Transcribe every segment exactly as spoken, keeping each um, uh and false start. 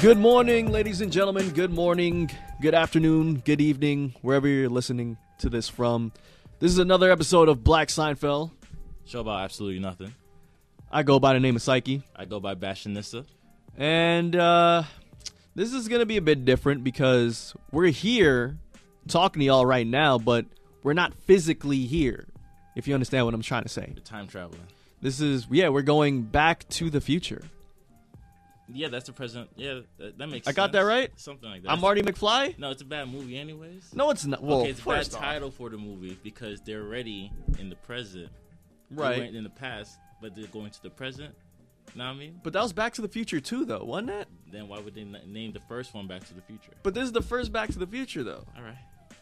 Good morning, ladies and gentlemen. Good morning, good afternoon, good evening, wherever you're listening to this from. This is another episode of Black Seinfeld. Show about absolutely nothing. I go by the name of Psyche. I go by Bashanissa. And uh, this is going to be a bit different because we're here talking to y'all right now, but we're not physically here, if you understand what I'm trying to say. You're time traveling. This is, yeah, we're going back to the future. Yeah, that's the present. Yeah, that, that makes I sense. got that right? Something like that. I'm Marty McFly? No, it's a bad movie anyways. No, it's not. Well, okay, it's a bad first off. title for the movie because they're already in the present. Right. They went in the past, but they're going to the present. Know what I mean? But that was Back to the Future too, though, wasn't it? Then why would they n- name the first one Back to the Future? But this is the first Back to the Future, though. All right.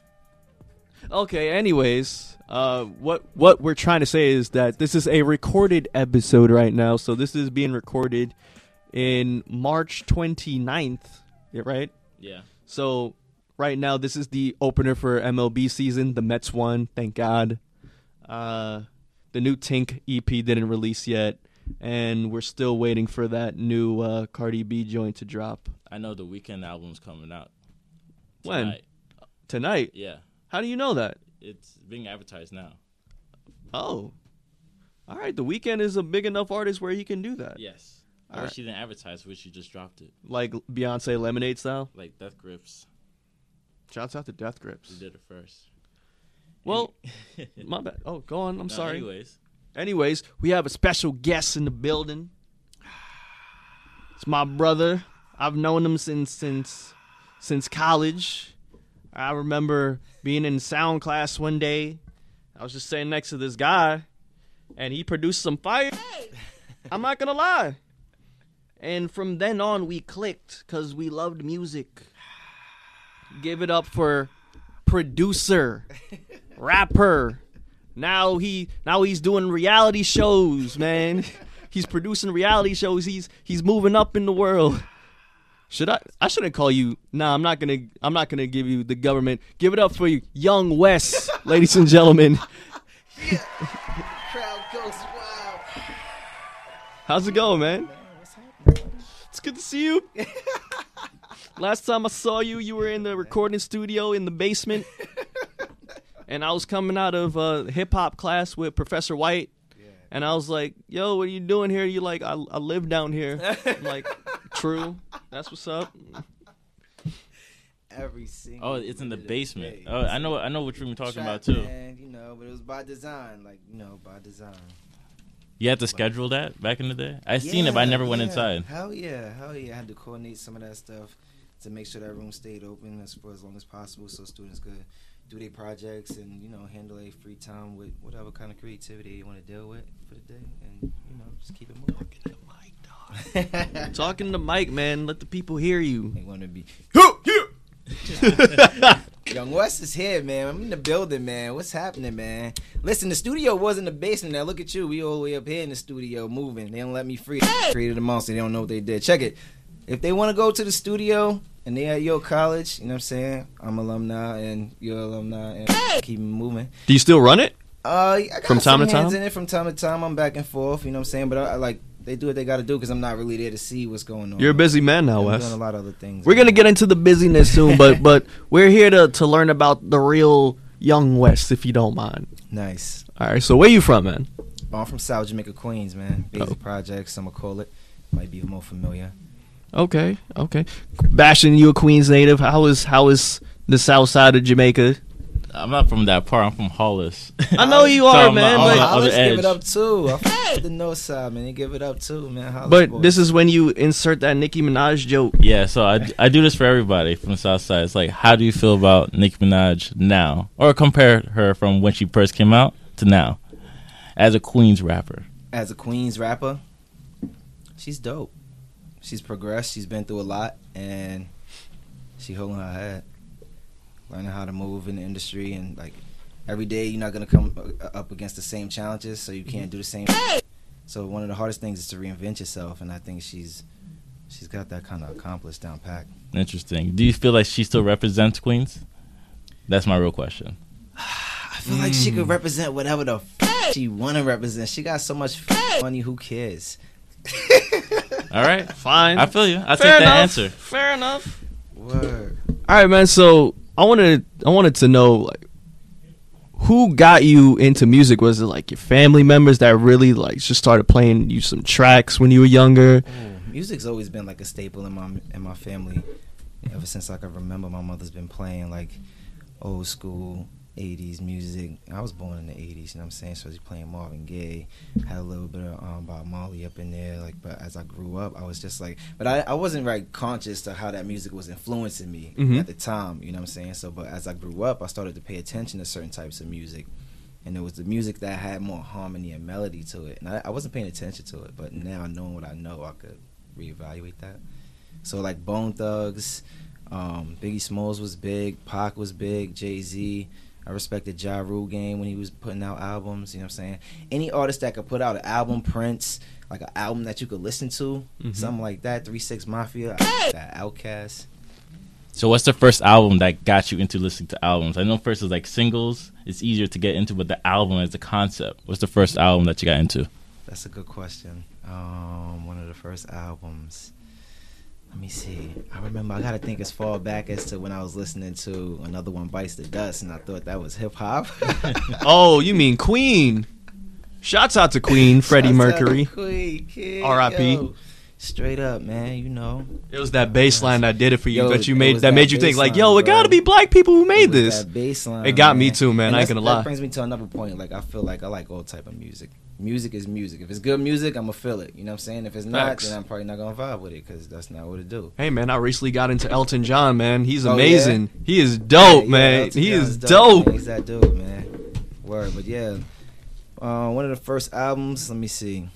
Okay, anyways, uh, what what we're trying to say is that this is a recorded episode right now. So this is being recorded in March twenty-ninth, yeah, right? Yeah. So right now, this is the opener for M L B season. The Mets won, thank God. Uh, the new Tink E P didn't release yet, and we're still waiting for that new uh, Cardi B joint to drop. I know the Weeknd album's coming out When? tonight. Tonight? Yeah. How do you know that? It's being advertised now. Oh. All right, The Weeknd is a big enough artist where he can do that. Yes. All I right. wish she didn't advertise, but she just dropped it. Like Beyonce Lemonade style? Like Death Grips. Shouts out to Death Grips. She did it first. Well, my bad. Oh, go on. I'm No, sorry. Anyways. Anyways, we have a special guest in the building. It's my brother. I've known him since since since college. I remember being in sound class one day. I was just sitting next to this guy, and he produced some fire. I'm not gonna lie. And from then on, we clicked because we loved music. Give it up for producer, rapper. Now he now he's doing reality shows, man. He's producing reality shows. He's he's moving up in the world. Should I? I shouldn't call you. Nah, I'm not gonna. I'm not gonna give you the government. Give it up for Young Wes, ladies and gentlemen. Yeah. Crowd goes wild. How's it going, man? Man, what's happening? It's good to see you. Last time I saw you, you were in the recording studio in the basement, and I was coming out of uh, hip hop class with Professor White, Yeah. and I was like, "Yo, what are you doing here?" You like, "I, I live down here." I'm like, "True, that's what's up." Every single. Oh, it's in the minute of basement. day. Oh, I know. I know what you're talking Trap, about too. Man, you know, but it was by design, like you know, by design. You had to schedule that back in the day. I seen it, but I never went yeah. inside. Hell yeah, hell yeah! I had to coordinate some of that stuff to make sure that room stayed open as for as long as possible, so students could do their projects and you know handle their free time with whatever kind of creativity they want to deal with for the day, and you know just keep it moving. Talking to Mike, man. Let the people hear you. They want to be. Young West is here, man. I'm in the building, man. What's happening, man? Listen, the studio was in the basement. Now look at you. We all the way up here in the studio moving. They don't let me free. Created a monster. They don't know what they did. Check it. If they want to go to the studio and they at your college, you know what I'm saying? I'm alumni and you're alumni and keep it moving. Do you still run it? Uh, I got From time some to hands time? in it from time to time. I'm back and forth. You know what I'm saying? But I, I like they do what they got to do because I'm not really there to see what's going on. You're a busy man now, I'm Wes. doing a lot of other things. We're gonna get into the busyness soon, but but we're here to to learn about the real Young West, if you don't mind. Nice. All right. So where you from, man? Oh, I'm from South Jamaica, Queens, man. Basic Oh. Projects, some will call it. Might be more familiar. Okay. Okay. Bashing, you a Queens native. How is how is the South Side of Jamaica? I'm not from that part. I'm from Hollis. I know you So are, I'm, man. uh, but- on Hollis the other give it edge. up too. I f- with the north side, man. They give it up too, man. Hollis But boys. this is when you insert that Nicki Minaj joke. Yeah, so I, I do this for everybody from the South Side. It's like, how do you feel about Nicki Minaj now? Or compare her from when she first came out to now as a Queens rapper. as a Queens rapper, she's dope. She's progressed. She's been through a lot, and she holding her head, learning how to move in the industry, and like every day you're not gonna come uh, up against the same challenges, so you can't do the same. So one of the hardest things is to reinvent yourself, and I think she's she's got that kind of accomplished down pat. Interesting. Do you feel like she still represents Queens? That's my real question. I feel like she could represent whatever the f- she want to represent. She got so much f- money. Who cares? All All right. Fine. I feel you. I Fair take that enough. answer. Fair enough. Word. All right, man. So I wanted I wanted to know, like, who got you into music? Was it like your family members that really like just started playing you some tracks when you were younger? Ooh, music's always been like a staple in my in my family. Ever since I can remember, my mother's been playing like old school eighties music. I was born in the eighties, you know what I'm saying? So she's playing Marvin Gaye, had a little bit of um, Bob Marley up in there. Like, but as I grew up, I was just like, but I, I wasn't right conscious to how that music was influencing me Mhm. at the time, you know what I'm saying? So, but as I grew up, I started to pay attention to certain types of music. And it was the music that had more harmony and melody to it. And I, I wasn't paying attention to it, but now knowing what I know, I could reevaluate that. So like Bone Thugs, um, Biggie Smalls was big, Pac was big, Jay-Z. I respected Ja Rule Game when he was putting out albums, you know what I'm saying? Any artist that could put out an album, Prince, like an album that you could listen to, Mhm. something like that, three six Mafia, that Outkast. So what's the first album that got you into listening to albums? I know first was like singles. It's easier to get into, but the album as a concept. What's the first album that you got into? That's a good question. Um, one of the first albums. Let me see. I remember, I gotta think as far back as to when I was listening to Another One Bites the Dust, and I thought that was hip hop. Oh, you mean Queen? Shouts out to Queen, Freddie Shouts out to Mercury. Queen, kid, R I P yo. Straight up, man, you know. It was that bass line that did it for you. Yo, that you it made was that that made you think bass like, line, yo, it bro. gotta be black people who made It was this. that bass line, It got man. me too, man. And I ain't that's- gonna lie. That brings me to another point. Like, I feel like I like all type of music. Music is music. If it's good music, I'm gonna feel it. You know what I'm saying? If it's not, Facts. then I'm probably not gonna vibe with it because that's not what it do. Hey man, I recently got into Elton John, man. He's Oh, amazing. He is dope, Yeah, man. Elton He John is dope. Man. He's that dude, man. Word, but yeah. Uh, one of the first albums, let me see.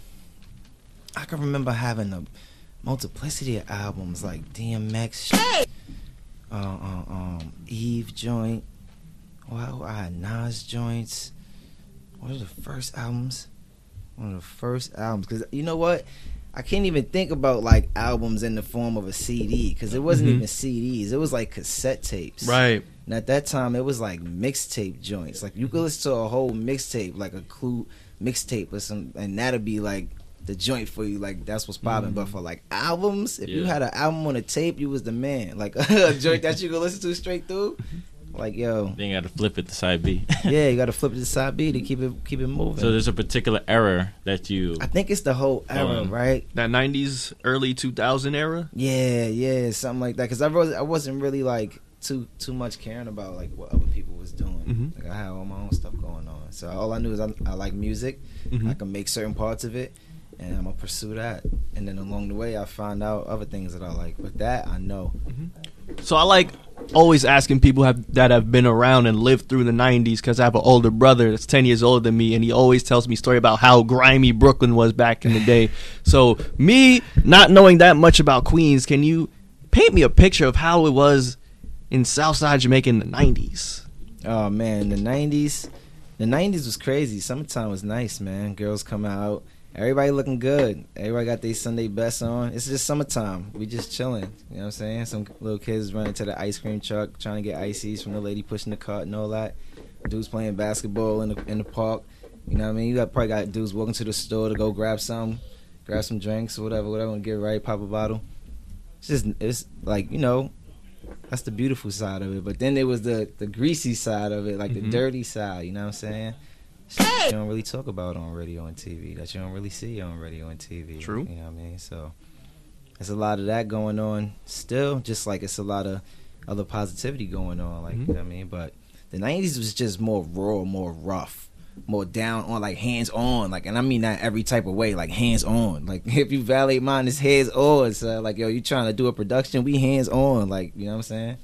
I can remember having a multiplicity of albums like D M X, uh, uh, um, Eve joint. Well, I had Nas joints. One of the first albums. One of the first albums. Because you know what? I can't even think about like albums in the form of a C D because it wasn't Mhm. even C Ds. It was like cassette tapes. Right. And at that time, it was like mixtape joints. Like you could listen to a whole mixtape, like a Clue mixtape or some, and that'd be like the joint for you. Like that's what's popping. Mm. But for like albums, if you Yeah. had an album on a tape, you was the man. Like a joint that you could listen to straight through. Like yo, Then you got to flip it to side B. yeah, you got to flip it to side B to keep it keep it moving. So there's a particular era that you. I think it's the whole era, Um, right? That nineties, early two thousand era. Yeah, yeah, something like that. Because I was I wasn't really like too too much caring about like what other people was doing. Mhm. Like I had all my own stuff going on. So all I knew is I, I like music. Mhm. I can make certain parts of it, and I'm gonna pursue that. And then along the way, I find out other things that I like. But that I know. So I like always asking people have, that have been around and lived through the nineties because I have an older brother that's ten years older than me, and he always tells me a story about how grimy Brooklyn was back in the day. So me not knowing that much about Queens, can you paint me a picture of how it was in Southside Jamaica in the nineties? Oh man, the nineties, the nineties was crazy. Summertime was nice, man. Girls come out, everybody looking good. Everybody got their Sunday best on. It's just summertime. We just chilling. You know what I'm saying? Some little kids running to the ice cream truck trying to get ices from the lady pushing the cart and all that. Dudes playing basketball in the in the park. You know what I mean? You got probably got dudes walking to the store to go grab some, grab some drinks or whatever, whatever, and get right, pop a bottle. It's just it's like you know. That's the beautiful side of it. But then there was the, the greasy side of it, like Mhm. the dirty side, you know what I'm saying? Shit you don't really talk about on radio and T V, that you don't really see on radio and T V. True. You know what I mean? So there's a lot of that going on still, just like it's a lot of other positivity going on, like, Mhm. you know what I mean? But the nineties was just more raw, more rough, more down on, like hands on, like, and I mean that every type of way, like hands on. Like if you violate mine, it's hands on. So like, yo, you trying to do a production, we hands on, like, you know what I'm saying?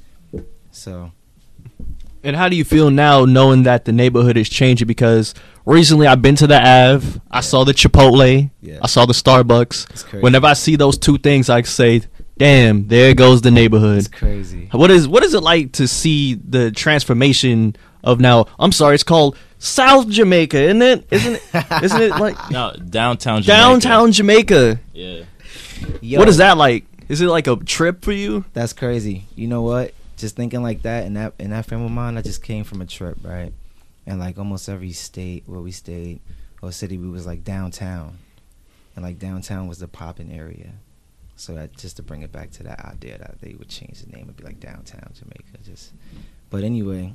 So And how do you feel now knowing that the neighborhood is changing? Because recently I've been to the Ave, I saw the Chipotle, Yeah. I saw the Starbucks. it's crazy. Whenever I see those two things, I say, damn, there goes the neighborhood. It's crazy. What is what is it like to see the transformation of now? I'm sorry, it's called South Jamaica, isn't it? Isn't it? Isn't it like No, downtown Jamaica. downtown Jamaica? Yeah. Yo, What is that like? Is it like a trip for you? That's crazy. You know what? Just thinking like that in that in that frame of mind, I just came from a trip, right? And like almost every state where we stayed or city, we was like downtown. and like downtown was the popping area. So that just to bring it back to that idea that they would change the name and be like downtown Jamaica. Just, but anyway,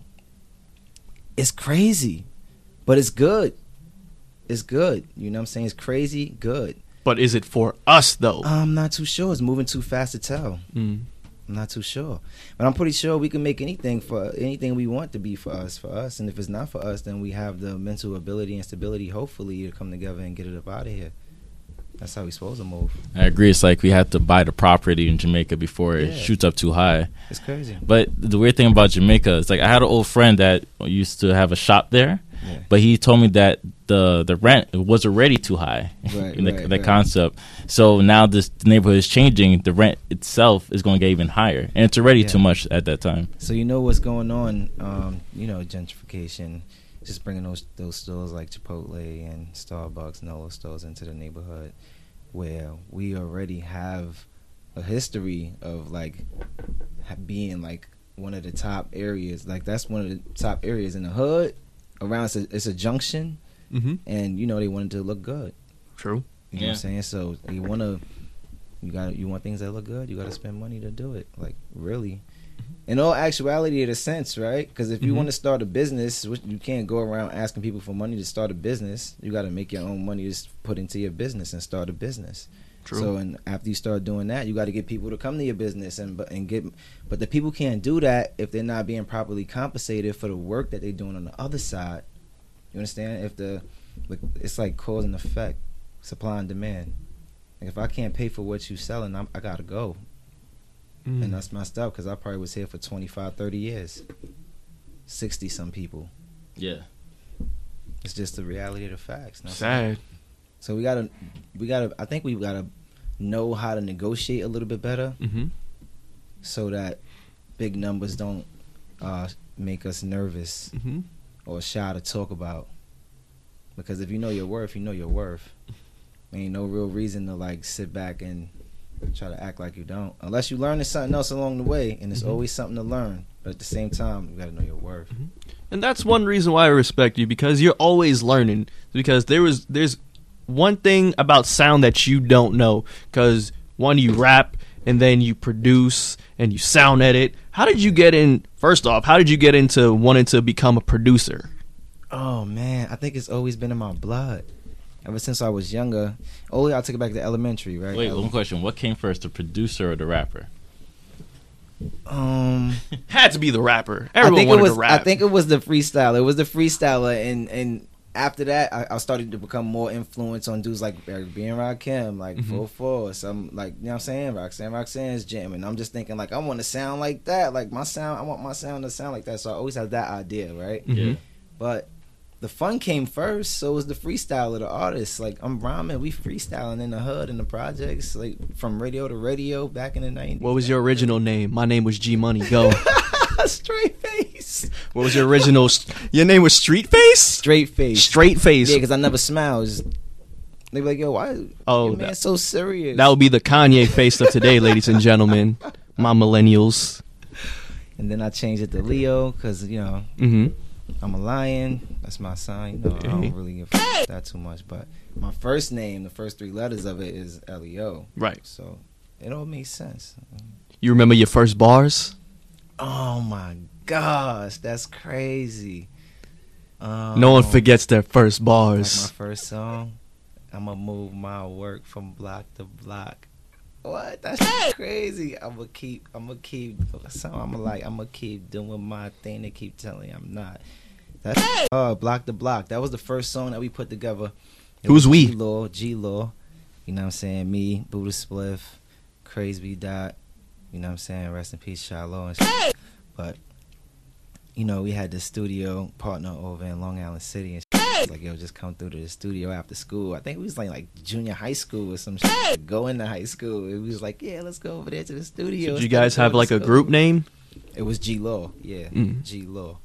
it's crazy, but it's good. It's good. You know what I'm saying? It's crazy, good. But is it for us though? I'm not too sure. It's moving too fast to tell. Mm. I'm not too sure, but I'm pretty sure we can make anything for anything we want to be for us, for us. And if it's not for us, then we have the mental ability and stability, hopefully, to come together and get it up out of here. That's how we supposed to move. I agree. It's like we have to buy the property in Jamaica before it Yeah. shoots up too high. It's crazy. But the weird thing about Jamaica is like I had an old friend that used to have a shop there, Yeah. but he told me that the the rent was already too high. Right, in the, right, the right. concept. So now this neighborhood is changing. The rent itself is going to get even higher, and it's already Yeah. too much at that time. So you know what's going on? Um, you know, gentrification, just bringing those those stores like Chipotle and Starbucks and all those stores into the neighborhood, where we already have a history of like ha- being like one of the top areas. Like that's one of the top areas in the hood. Around it's a, it's a junction, Mm-hmm. and you know they wanted to look good. True. You know Yeah. what I'm saying? So you wanna, you got you want things that look good. You got to spend money to do it. Like really, in all actuality, in a sense, right? Because if you Mhm. want to start a business, which you can't go around asking people for money to start a business. You got to make your own money to s- put into your business and start a business. True. So and after you start doing that, you got to get people to come to your business and but and get. But the people can't do that if they're not being properly compensated for the work that they're doing on the other side. You understand? If the like, it's like cause and effect, supply and demand. Like if I can't pay for what you selling, I'm, I gotta go, Mm. and that's messed up because I probably was here for twenty-five, thirty years, sixty some people. Yeah. It's just the reality of the facts. you know what I'm saying? Sad. So we gotta, we gotta. I think we gotta know how to negotiate a little bit better, Mm-hmm. so that big numbers don't uh, make us nervous Mm-hmm. or shy to talk about. Because if you know your worth, you know your worth. Ain't no real reason to like sit back and try to act like you don't, unless you learn something else along the way, and there's Mhm. always something to learn. But at the same time, you gotta know your worth. And that's one reason why I respect you, because you're always learning. Because there was there's one thing about sound that you don't know. Because one, you rap, and then you produce and you sound edit. How did you get in? First off, how did you get into wanting to become a producer? Oh man, I think it's always been in my blood. Ever since I was younger. Only I took it back to elementary, right? Wait, Ele- one question. What came first, the producer or the rapper? Um, Had to be the rapper. I Everyone think it wanted was. to rap. I think it was the freestyler. It was the freestyler, and and after that, I, I started to become more influenced on dudes like Eric B and Rakim, like Mhm. four four, some like you know what I'm saying, Roxanne, Roxanne's jamming. I'm just thinking like I want to sound like that, like my sound. I want my sound to sound like that. So I always had that idea, right? Mhm. Yeah. But the fun came first, so was the freestyler, the artist. Like I'm rhyming, we freestyling in the hood, in the projects, like from radio to radio back in the nineties. What was your original name? My name was G Money. Go. Straight face. What was your original? St- your name was Street Face. Straight face. Straight Face. Yeah, because I never smile. Just, they be like, yo, why? Oh, your man that- so serious. That would be the Kanye face of today, ladies and gentlemen. My millennials. And then I changed it to Leo because you know Mm-hmm. I'm a lion. That's my sign. You know, I Okay. don't really give a that too much. But my first name, the first three letters of it is L E O. Right. So it all makes sense. You remember your first bars? Oh my gosh, that's crazy. Um, No one forgets their first like my bars. first song. I'ma move my work from block to block. What? That's crazy. I'ma keep. I'ma keep. So I'ma like. I'ma keep doing my thing. They keep telling me I'm not. That's uh block to block. That was the first song that we put together. It Who's was we? G Law. G Law. You know what I'm saying? Me, Buddha Spliff, Crazy Dot. You know what I'm saying? Rest in peace, Shiloh. And shit. But you know, we had the studio partner over in Long Island City, and shit. Like, yo, just come through to the studio after school. I think we was like like junior high school or some shit. Go into high school. It was like, yeah, let's go over there to the studio. Did you instead of guys have going to like a school. group name? It was G Law. Yeah, Mm. G Law.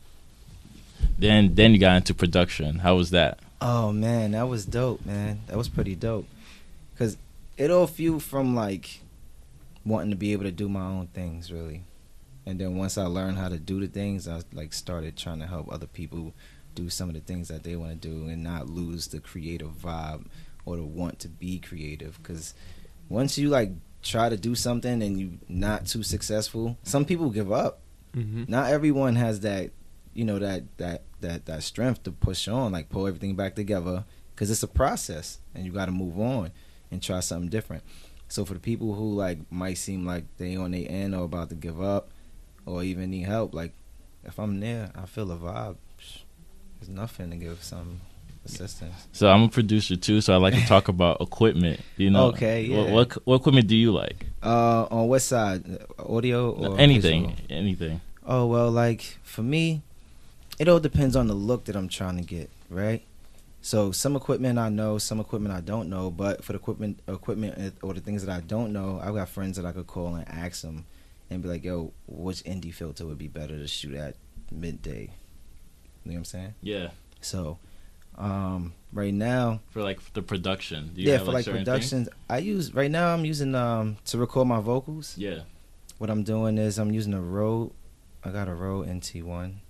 Then then you got into production. How was that? Oh man, that was dope, man. That was pretty dope. Cause it all fueled from like wanting to be able to do my own things, really. And then once I learned how to do the things, I like started trying to help other people do some of the things that they want to do and not lose the creative vibe or the want to be creative. Because once you like try to do something and you not too successful, some people give up. Mm-hmm. Not everyone has that, you know, that that that that strength to push on, like pull everything back together, because it's a process and you got to move on and try something different. So for the people who like might seem like they on their end or about to give up or even need help, like if I'm there, I feel a vibe. There's nothing to give some assistance. So I'm a producer too, so I like to talk about equipment. You know, Okay, yeah. What, what what equipment do you like? Uh, on what side? Audio or anything, visual? anything. Oh well, like for me, it all depends on the look that I'm trying to get, right? So some equipment I know, some equipment I don't know. But for the equipment, equipment or the things that I don't know, I've got friends that I could call and ask them, and be like, "Yo, which indie filter would be better to shoot at midday?" You know what I'm saying? Yeah. So, um, right now, For like the production. Do you yeah, have, for like certain productions, I use right now. I'm using um to record my vocals. things? Yeah. What I'm doing is I'm using a Rode. I got a Rode N T one.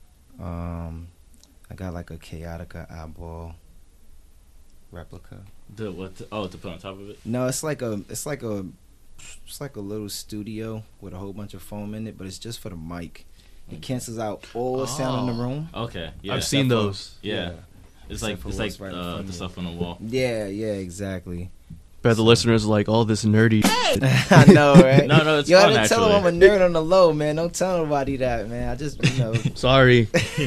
Um, I got like a Chaotica eyeball replica. The what? To, oh, to put on top of it. No, it's like a it's like a it's like a little studio with a whole bunch of foam in it, but it's just for the mic. It cancels out all the sound in the room. Okay. Yeah. I've seen Except for- those. Yeah. It's Except like for it's what's like right in uh, front the of stuff on the wall. Yeah, yeah, exactly. Bet the listeners are like all this nerdy. I know, right? No, no, it's Yo, fun, I didn't tell them I'm actually. a nerd on the low, man. Don't tell nobody that, man. I just, you know. Sorry.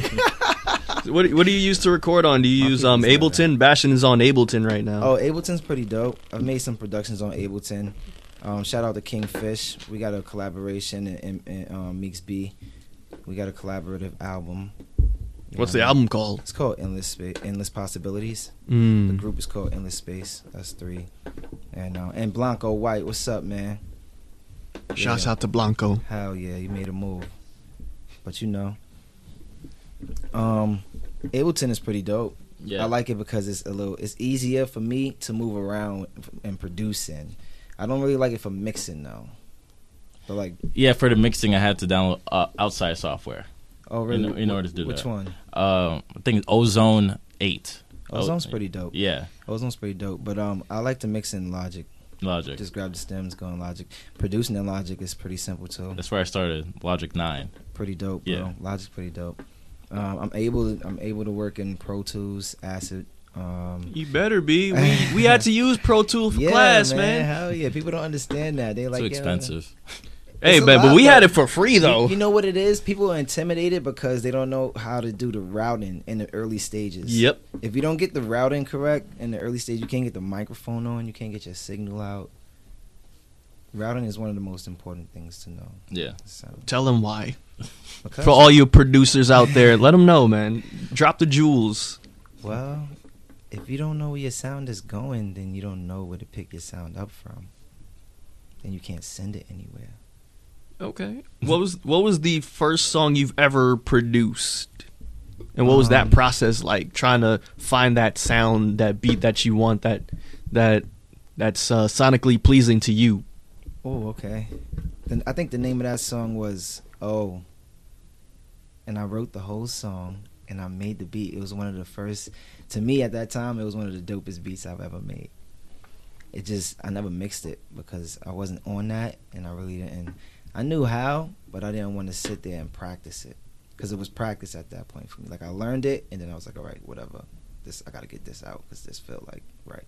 what What do you use to record on? Do you I'll use keep um this Ableton? Bastion is on Ableton right now. Oh, Ableton's pretty dope. I've made some productions on Ableton. Um, shout out to Kingfish. We got a collaboration in, in, in um, Meeks B. We got a collaborative album. You What's know the what I mean? album called? It's called Endless Space, Endless Possibilities. The Mm. group is called Endless Space. That's three. And uh, and Blanco White, what's up, man? Shouts Yeah. out to Blanco. Hell yeah, you made a move. But you know, um, Ableton is pretty dope. Yeah. I like it because it's a little, it's easier for me to move around and produce in. I don't really like it for mixing though. But like, Yeah. For the mixing, I had to download uh, outside software. oh really? In- in order to do Which that. one? Um, I think it's Ozone eight. Ozone's Oh, pretty dope. Yeah. Ozone's pretty dope. But um, I like to mix in Logic. Logic. Just grab the stems, go in Logic. Producing in Logic is pretty simple too. That's where I started. Logic nine. Pretty dope, bro. Yeah. Logic's pretty dope. Um, I'm able, I'm able to work in Pro Tools, Acid. Um, You better be. We we had to use Pro Tools for yeah, class, man. man. Hell yeah, people don't understand that. They like Too yeah. expensive. Hey, It's a man, but lot, we had though. it for free though. You, you know what it is? People are intimidated because they don't know how to do the routing in the early stages. Yep. If you don't get the routing correct in the early stage, you can't get the microphone on. You can't get your signal out. Routing is one of the most important things to know. Yeah. So, Tell them why. because, For all you producers out there, let them know, man. Drop the jewels. well, if you don't know where your sound is going, then you don't know where to pick your sound up from. Then you can't send it anywhere. Okay. What was what was the first song you've ever produced? And what was that Um, process like? Trying to find that sound, that beat that you want, that that that's uh, sonically pleasing to you. Oh, okay. Then I think the name of that song was Oh. And I wrote the whole song and I made the beat. It was one of the first, to me at that time, it was one of the dopest beats I've ever made. It just, I never mixed it because I wasn't on that and I really didn't. I knew how, but I didn't want to sit there and practice it because it was practice at that point for me. Like I learned it and then I was like, all right, whatever. This I got to get this out because this felt like right.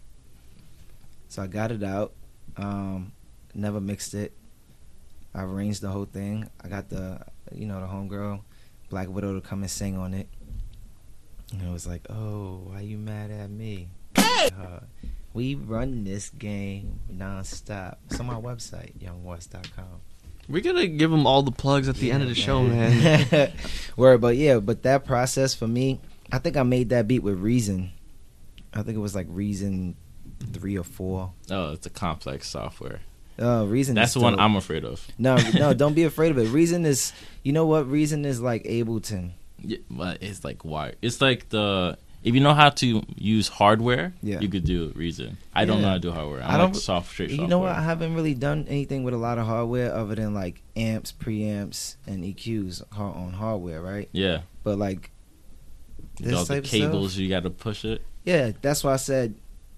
So I got it out. Um, never mixed it. I arranged the whole thing. I got the, you know, the homegirl, Black Widow, to come and sing on it. And it was like, oh, why you mad at me? Uh, we run this game nonstop. It's on my website, young west dot com. We're gonna give them all the plugs at the end of the show, man. Word, but yeah, but that process for me, I think I made that beat with Reason. I think it was like Reason three or four. Oh, it's a complex software. Uh, Reason. That's is the one dope. I'm afraid of. No, no, don't be afraid of it. Reason is, you know what? Reason is like Ableton. Yeah, but it's like wired. It's like the if you know how to use hardware, Yeah. you could do Reason. I don't Yeah. know how to do hardware. I'm I don't- like soft straight You software. know what? I haven't really done anything with a lot of hardware other than like amps, preamps, and E Qs ha- on hardware, right? Yeah. But like, With this all the type of cables, stuff, you got to push it. yeah, that's why I said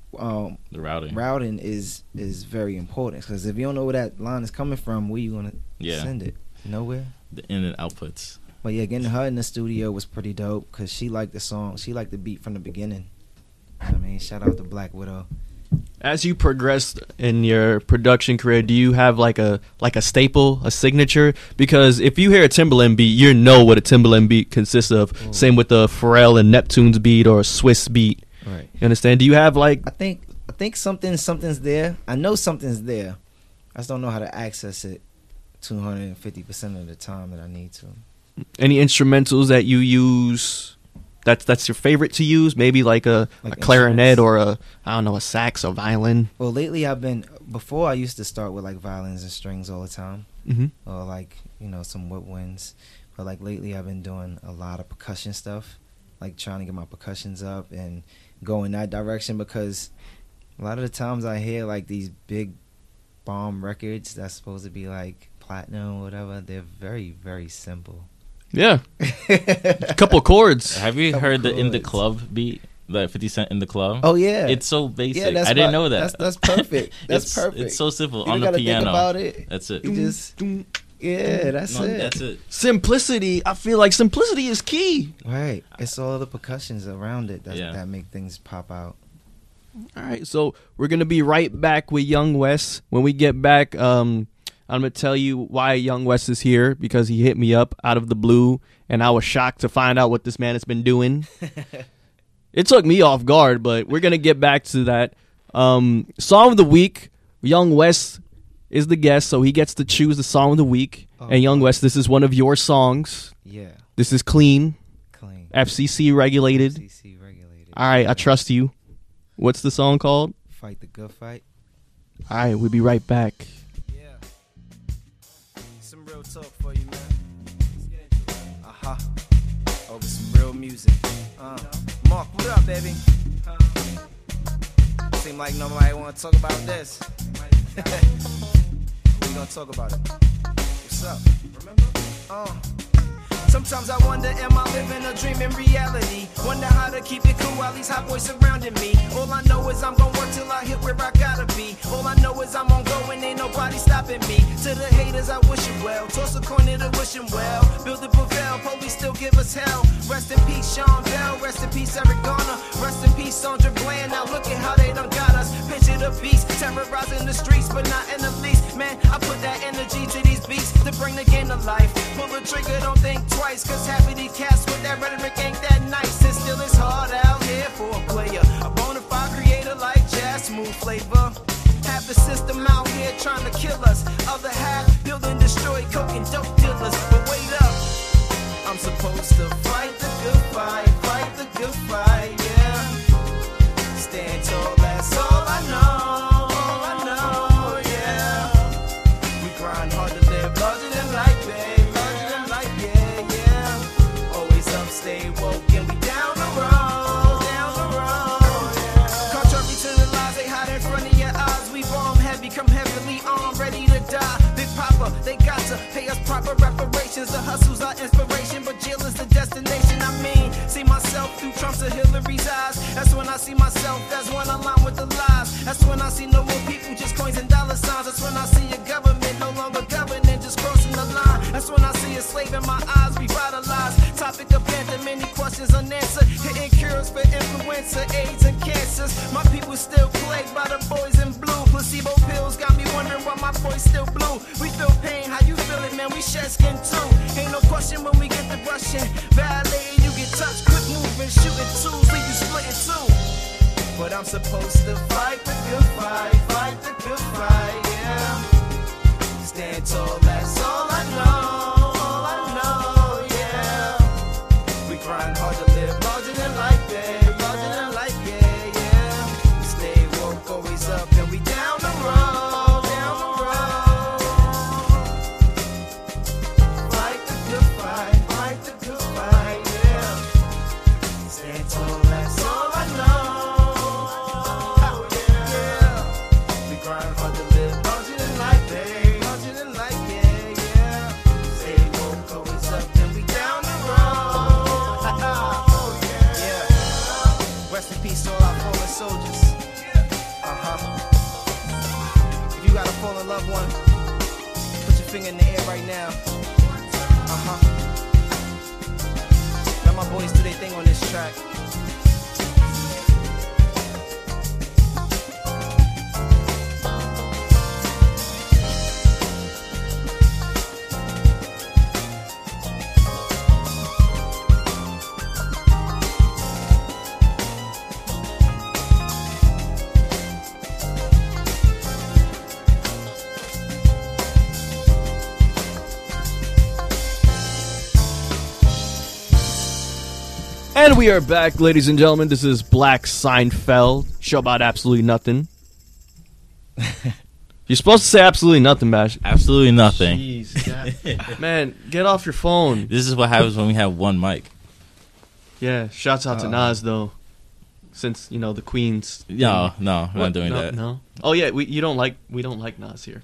um, The routing. routing is is very important, because if you don't know where that line is coming from, where you gonna Yeah. send it? Nowhere. The in and outputs. But yeah, getting her in the studio was pretty dope, because she liked the song. She liked the beat from the beginning. I mean, shout out to Black Widow. As you progressed in your production career, do you have like a like a staple, a signature? Because if you hear a Timbaland beat, you know what a Timbaland beat consists of. Ooh. Same with the Pharrell and Neptune's beat or a Swiss beat. Right. You understand? Do you have like I think I think something something's there. I know something's there. I just don't know how to access it two hundred fifty percent of the time that I need to. any instrumentals that you use? That's that's your favorite to use? Maybe like a, Like a clarinet instruments? or a I don't know a sax or violin. Well, lately I've been, before I used to start with like violins and strings all the time, Mm-hmm. or like, you know, some woodwinds. But like lately I've been doing a lot of percussion stuff, like trying to get my percussions up and go in that direction, because a lot of the times I hear like these big bomb records that's supposed to be like platinum or whatever, they're very, very simple. Yeah, a couple chords. Have you Couple heard the in the chords. club beat? The fifty Cent in the club? Oh yeah, It's so basic. yeah, that's I didn't why- know that. That's, that's perfect. That's it's, perfect. It's so simple you on don't the gotta piano. think about it. That's it. You just, yeah, that's No, it. That's it. Simplicity. I feel like simplicity is key. Right. It's all the percussions around it that Yeah. that make things pop out. All right, so we're gonna be right back with Young West. When we get back, um, I'm gonna tell you why Young West is here, because he hit me up out of the blue, and I was shocked to find out what this man has been doing. It took me off guard, but we're gonna get back to that. Um, song of the week. Young West is the guest, so he gets to choose the song of the week. Oh. And Young West, this is one of your songs. Yeah. This is clean, Clean. F C C regulated. C C regulated. All right, I Yeah. trust you. What's the song called? Fight the good fight. All right, we'll be right back. Yeah. Some real talk for you, man. Let's get into it. Uh-huh. Over some real music. Uh. Mark, what up, baby? Uh. Seem like nobody want to talk about this. We gonna talk about it. What's up? Remember? Uh. Sometimes I wonder, am I living a dream in reality? Wonder how to keep it cool while these hot boys surrounding me. All I know is I'm gonna work till I hit where I gotta be. All I know is I'm on go and ain't nobody stopping me. To the haters, I wish you well. Toss a coin to the wishing well. Build a prevail, police still give us hell. Rest in peace, Sean Bell. Rest in peace, Eric Garner. Rest in peace, Sandra Bland. Now look at how they done got us. Picture the beast, terrorizing the streets, but not in the least. Man, I put that energy to these beats to bring the game to life. Pull the trigger, don't think twice, cause half of these cats with that rhetoric ain't that nice. And still it's hard out here for a player, a bona fide creator like Jazz Smooth Flavor. Half the system out here trying to kill us, other half build and destroy coke and dope dealers. But wait up, I'm supposed to fight the good fight, fight the good fight, yeah. Stand tall, that's all I know, all I know, yeah. We grind hard to live larger than life, babe, larger than life, yeah, yeah. Always up, stay woke, and we down the road, down the road, yeah. Contrary to the lies they hide in front of your eyes, we bomb heavy, come heavily armed, ready to die. Big Papa, they got to pay us proper reparations. The hustle's our inspiration, but jail is the destination. I mean, see myself through Trump's or Hillary's eyes. That's when I see myself as one aligned with the lies. That's when I see no more people, just coins and dollar signs. That's when I see a government no longer governing, just crossing the line. That's when I see a slave in my eyes, revitalized. Topic of panther, many questions unanswered. Hitting cures for influenza, AIDS, and cancers. My people still plagued by the boys in blue. Placebo pills got me wondering why my boys still blue. We feel pain, how you feeling, man? We shed skin too. Ain't no question when we get the rushing. Violating, you get touched, quick moving, shooting tools, leave you splitting too. But I'm supposed to fight the good fight, fight the good fight, yeah. Stand tall, that's all I know, all I know, yeah. We grind hard to live larger than life, babe, larger than life, yeah, yeah. We stay woke, always up, and we down the road, down the road. Fight the good fight, fight the good fight, yeah. Stand tall, that's all I know. We grind hard to live larger than life, babe. Larger than life, yeah. loved one, put your finger in the air right now. Uh-huh. Let my boys do their thing on this track. And we are back, ladies and gentlemen. This is Black Seinfeld, show about absolutely nothing. You're supposed to say absolutely nothing, Bash. Absolutely nothing. Jeez, man, get off your phone. This is what happens when we have one mic. Yeah, shouts out to Uh-oh. Nas, though. Since, you know, the Queens. No, no, we're What? not doing no, that. No. Oh, yeah, we you don't like we don't like Nas here.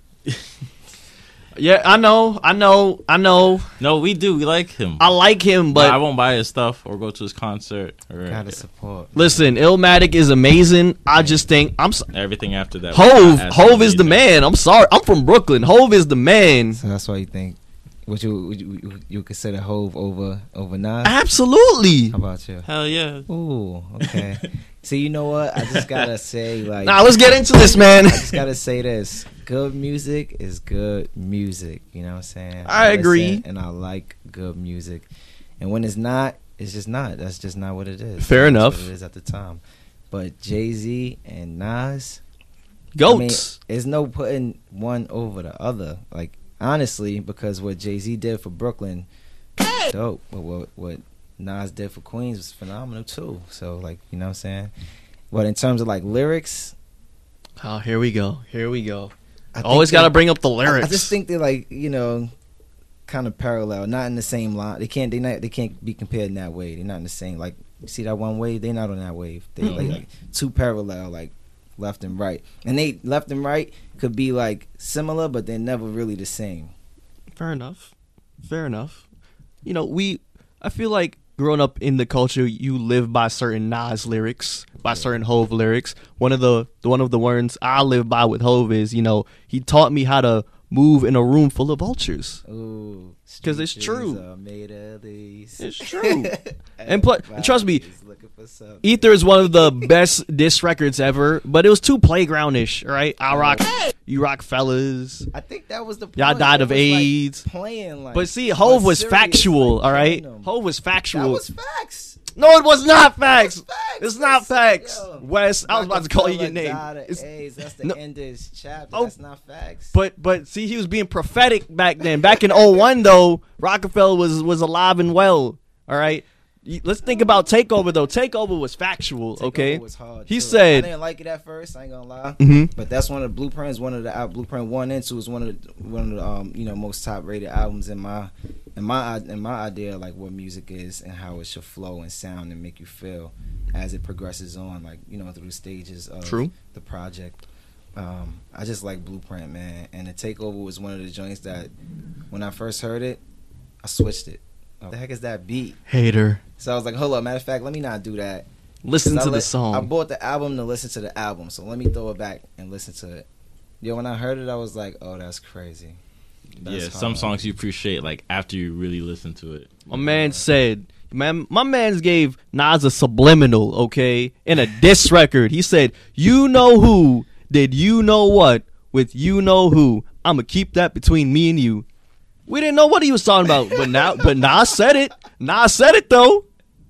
Yeah, I know, I know, I know. No, we do. We like him. I like him, but I but won't buy his stuff or go to his concert or Gotta support. listen, Illmatic is amazing. I just think I'm so- everything after that. Hove. That's Hove is the amazing. man. I'm sorry, I'm from Brooklyn. Hove is the man. So that's why you think, would you would you, you, you consider Hove over over Nas? Absolutely. How about you? Hell yeah. Ooh, okay. See, you know what? I just gotta say, like, Now let's get into this, man. I just gotta say this: good music is good music. You know what I'm saying? I listen agree. and I like good music. And when it's not, it's just not. That's just not what it is. Fair That's enough. What it is at the time. But Jay Z and Nas, Goats. I mean, there's no putting one over the other. Like, honestly, because what Jay Z did for Brooklyn, dope. But what what Nas did for Queens was phenomenal too. So, like, you know what I'm saying? But in terms of like lyrics, Oh, here we go. Here we go. I think Always they- got to bring up the I, lyrics. I just think they're like, you know, kind of parallel, not in the same line. They can't they not they can't be compared in that way. They're not in the same, like, you see that one wave, they're not on that wave. They Mhm. like, like two parallel, like left and right. And they left and right could be like similar, but they're never really the same. Fair enough. Fair enough. You know, we. I feel like growing up in the culture, you live by certain Nas lyrics, by certain Hove lyrics. One of the one of the words I live by with Hove is, you know, he taught me how to move in a room full of vultures. Ooh, 'Cause it's street true. trees are made of these. It's true. And pl- trust me, Everybody's looking for something. Ether is one of the best diss records ever, but it was too playgroundish, right? I rock, you rock, fellas. I think that was the point. Y'all died It of was, like, AIDS. playing like, But see, Hove was serious, factual, like, all right? killing them. Hove was That factual. was facts. No, it was not facts. That was facts. It's not facts. Yo. Wes, I was about to call you your Rockefeller name. died of It's- AIDS. That's the no. end of his chapter. Oh. That's not facts. But but see, he was being prophetic back then. Back in oh one, though, Rockefeller was was alive and well. All right. Y- Let's think about Takeover though. Takeover was factual. Takeover okay. was hard, He too. said- I didn't like it at first. I ain't gonna lie. Mhm. But that's one of the blueprints. One of the out blueprint one and two is one of the one of the um you know most top rated albums in my in my in my idea of, like, what music is and how it should flow and sound and make you feel as it progresses on, like, you know, through the stages of True. the project. Um, I just like Blueprint, man, and the Takeover was one of the joints that when I first heard it, I switched it. What the heck is that beat? Hater. So I was like, hold up, matter of fact, let me not do that. Listen 'Cause to I the let- song. I bought the album to listen to the album, so let me throw it back and listen to it. Yo, when I heard it, I was like, oh, that's crazy. That's Yeah, some hard. songs you appreciate like after you really listen to it. My man said, man, my man's gave Nas a subliminal, okay, in a diss record. He said, you know who did you know what with you know who. I'ma keep that between me and you. We didn't know what he was talking about, but now, but Nas said it. Nas said it though.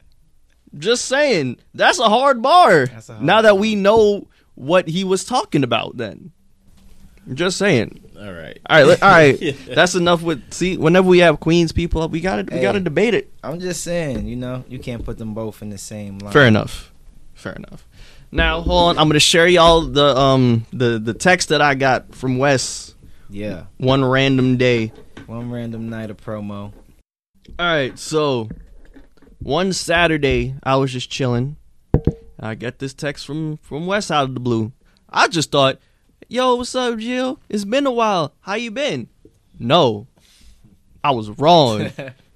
Just saying, that's a hard bar. That's a hard now that bar. we know what he was talking about, then. Just saying. All right. All right, let- all right. Yeah. That's enough with. See, whenever we have Queens people, we gotta we Hey. gotta debate it. I'm just saying, you know, you can't put them both in the same line. Fair enough. Fair enough. Now, hold on. I'm gonna share y'all the um the the text that I got from Wes Yeah. one random day. One random night of promo. All right, so one Saturday I was just chilling. I get this text from from Wes out of the blue. I just thought, yo, what's up, Jill? It's been a while. How you been? No, I was wrong.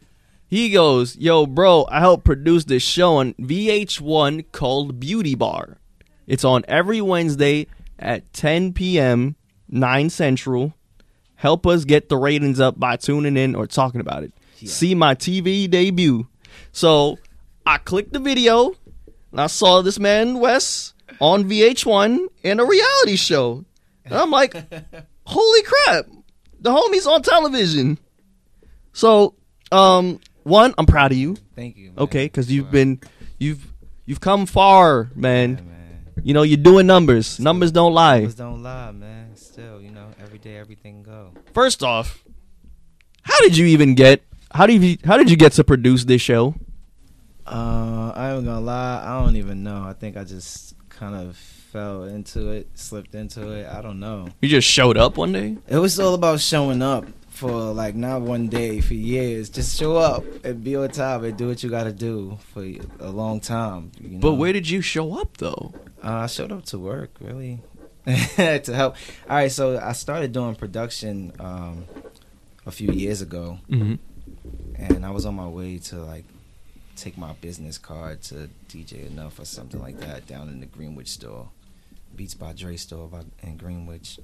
He goes, yo, bro, I helped produce this show on V H one called Beauty Bar. It's on every Wednesday at ten p.m., nine Central. help us get the ratings up by tuning in or talking about it. Yeah. See my T V debut. So I clicked the video and I saw this man Wes on V H one in a reality show. And I'm like, holy crap, the homie's on television. So, um, one, I'm proud of you. Thank you. Man. Okay, because you've Wow. been, you've, you've come far, man. Yeah, man. You know, you're doing numbers. Numbers don't lie. Numbers don't lie, man. Still, you know, every day, everything go. First off, how did you even get? How did you? How did you get to produce this show? Uh, I ain't gonna lie. I don't even know. I think I just kind of fell into it, slipped into it. I don't know. You just showed up one day. It was all about showing up for like not one day, for years. Just show up and be on time and do what you gotta do for a long time. You know? But where did you show up though? Uh, I showed up to work, really, to help. All right, so I started doing production um, a few years ago, Mm-hmm. and I was on my way to like take my business card to D J Enough or something like that down in the Greenwich store, Beats by Dre store by, in Greenwich,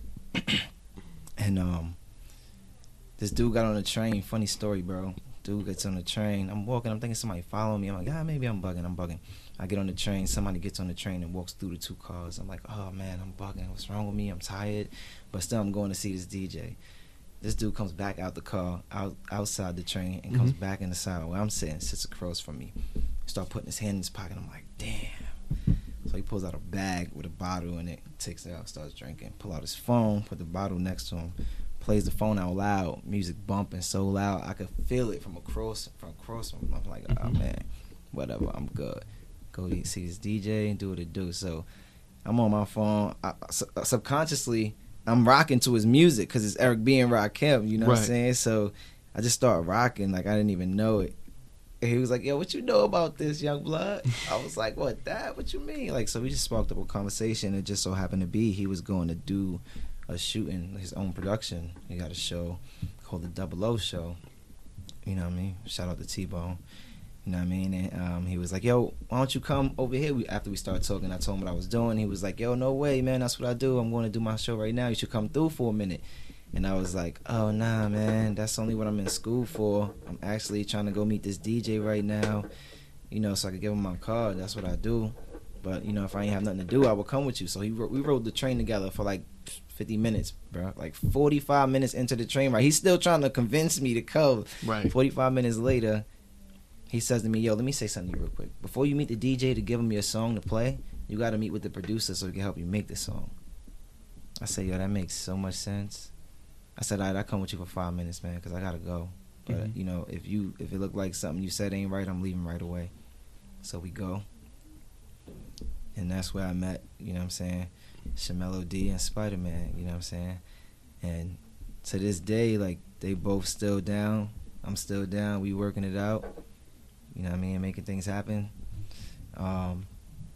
and um, this dude got on the train. Funny story, bro. Dude gets on the train. I'm walking. I'm thinking somebody following me. I'm like, ah, maybe I'm bugging. I'm bugging. I get on the train. Somebody gets on the train and walks through the two cars. I'm like, oh man, I'm bugging. What's wrong with me? I'm tired, but still, I'm going to see this D J. This dude comes back out the car, out outside the train, and comes Mhm. back in the side where I'm sitting, sits across from me. Start putting his hand in his pocket. I'm like, damn. So he pulls out a bag with a bottle in it, takes it out, starts drinking. Pull out his phone, put the bottle next to him, plays the phone out loud, music bumping so loud I could feel it from across from across from him. I'm like, oh man, whatever, I'm good. Go to see this D J and do what it do. So I'm on my phone. I, su- subconsciously, I'm rocking to his music because it's Eric B and Rakim, you know what I'm Right. saying? So I just started rocking like I didn't even know it. And he was like, yo, what you know about this, young blood? I was like, what, that? What you mean? Like, so we just sparked up a conversation. It just so happened to be he was going to do a shooting, his own production. He got a show called the Double O Show. You know what I mean? Shout out to T-Bone. You know what I mean? And um, he was like, yo, why don't you come over here? We, after we started talking, I told him what I was doing. He was like, yo, no way, man. That's what I do. I'm going to do my show right now. You should come through for a minute. And I was like, oh, nah, man. That's only what I'm in school for. I'm actually trying to go meet this D J right now, you know, so I could give him my card. That's what I do. But, you know, if I ain't have nothing to do, I would come with you. So he ro- we rode the train together for like fifty minutes, bro. Like forty-five minutes into the train ride. He's still trying to convince me to come. Right. forty-five minutes later, he says to me, yo, let me say something to you real quick. Before you meet the D J to give him your song to play, you got to meet with the producer so he can help you make the song. I said, yo, that makes so much sense. I said, all right, I'll come with you for five minutes, man, because I got to go. But, Mhm. you know, if you if it looked like something you said ain't right, I'm leaving right away. So we go. And that's where I met, you know what I'm saying, Shamelo D and Spider-Man, you know what I'm saying? And to this day, like, they both still down. I'm still down. We working it out. You know what I mean? Making things happen. Um,